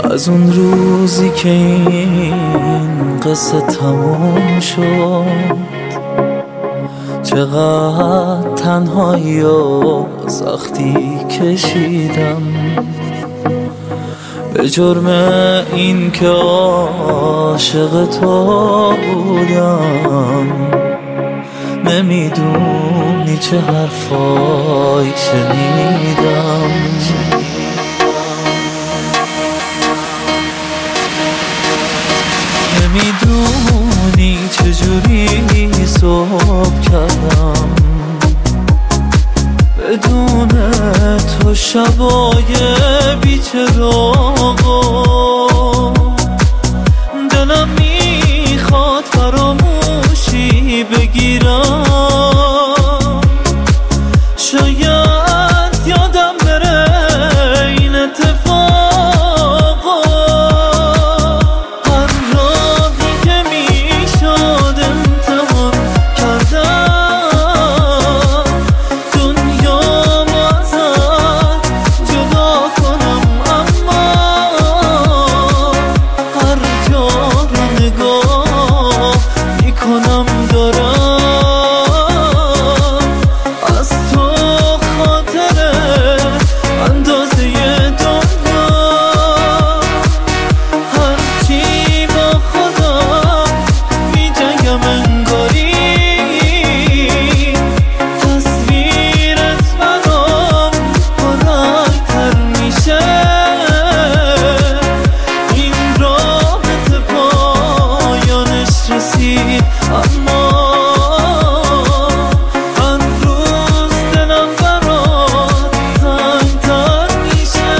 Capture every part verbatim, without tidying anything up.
از اون روزی که این قصه تموم شد چقدر تنهایی و سختی کشیدم به جرم این که عاشق تو بودم. نمیدونی چه حرفایی شنیدم، نمیدونی چجوری صبح کردم بدون تو شبای بی‌چراغا. دلم میخواد فراموشی بگیرم، شاید یادم بره این اتفاقا. هر راهی که میشد امتحان کردم دنیامو ازت جدا کنم، اما هر جا رو نگاه میکنم دارم از تو خاطره اندازه دنیا. هرچی با خودم میجنگم انگاری تصویرت برام پرنگ‌تر میشه. این رابطه پایانش رسید، اما هر روز دلم برات تنگ‌تر میشه.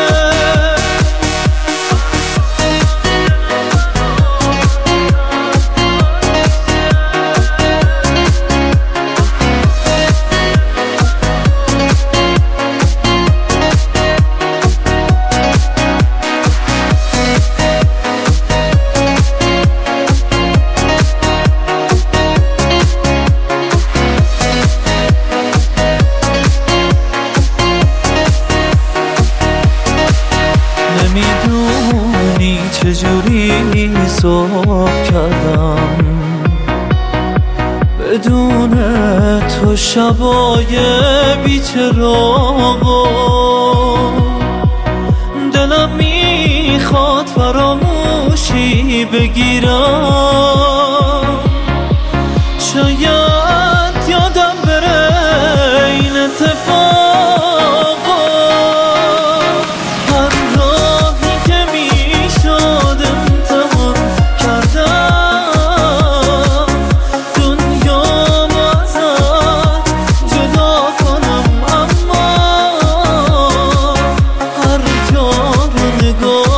نمیدونی چجوری صبح کردم بدون تو شبای بی‌چراغا. دلم میخواد فراموشی بگیرم، شاید یادم بره این اتفاقا. هر راهی که میشد امتحان کردم دنیامو ازت جدا کنم، اما هر جا رو نگاه